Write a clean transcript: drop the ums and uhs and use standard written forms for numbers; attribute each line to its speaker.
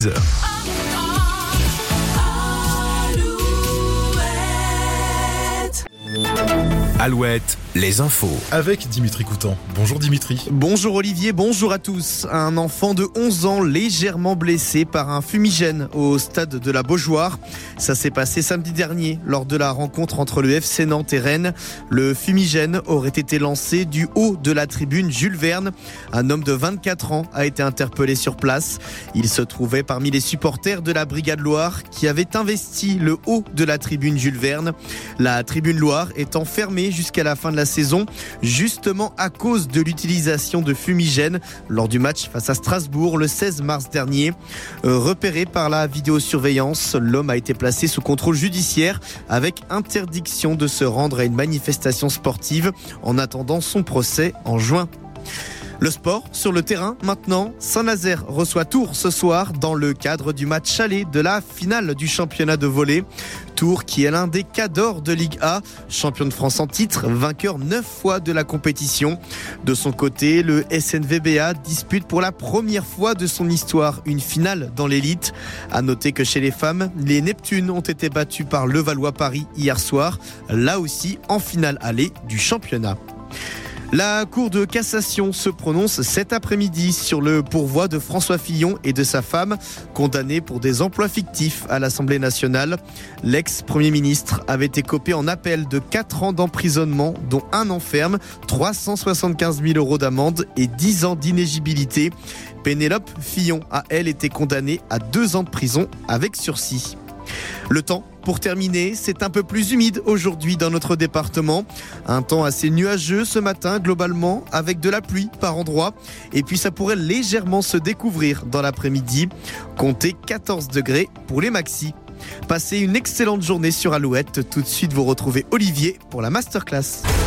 Speaker 1: Alouette, les infos.
Speaker 2: Avec Dimitri Coutan. Bonjour Dimitri.
Speaker 3: Bonjour Olivier, bonjour à tous. Un enfant de 11 ans légèrement blessé par un fumigène au stade de la Beaujoire. Ça s'est passé samedi dernier lors de la rencontre entre le FC Nantes et Rennes. Le fumigène aurait été lancé du haut de la tribune Jules Verne. Un homme de 24 ans a été interpellé sur place. Il se trouvait parmi les supporters de la Brigade Loire qui avaient investi le haut de la tribune Jules Verne. La tribune Loire étant fermée jusqu'à la fin de la saison, justement à cause de l'utilisation de fumigènes lors du match face à Strasbourg le 16 mars dernier. Repéré par la vidéosurveillance, l'homme a été placé sous contrôle judiciaire avec interdiction de se rendre à une manifestation sportive en attendant son procès en juin. Le sport sur le terrain maintenant. Saint-Nazaire reçoit Tours ce soir dans le cadre du match aller de la finale du championnat de volley. Tours qui est l'un des cadors de Ligue A, champion de France en titre, vainqueur 9 fois de la compétition. De son côté, le SNVBA dispute pour la première fois de son histoire une finale dans l'élite. À noter que chez les femmes, les Neptunes ont été battues par Levallois-Paris hier soir, là aussi en finale aller du championnat. La Cour de cassation se prononce cet après-midi sur le pourvoi de François Fillon et de sa femme, condamnés pour des emplois fictifs à l'Assemblée nationale. L'ex-premier ministre avait écopé en appel de 4 ans d'emprisonnement, dont 1 an ferme, 375 000 € d'amende et 10 ans d'inéligibilité. Pénélope Fillon a, elle, été condamnée à 2 ans de prison avec sursis. Le temps, pour terminer, c'est un peu plus humide aujourd'hui dans notre département. Un temps assez nuageux ce matin globalement, avec de la pluie par endroits. Et puis ça pourrait légèrement se découvrir dans l'après-midi. Comptez 14 degrés pour les maxis. Passez une excellente journée sur Alouette. Tout de suite, vous retrouvez Olivier pour la masterclass.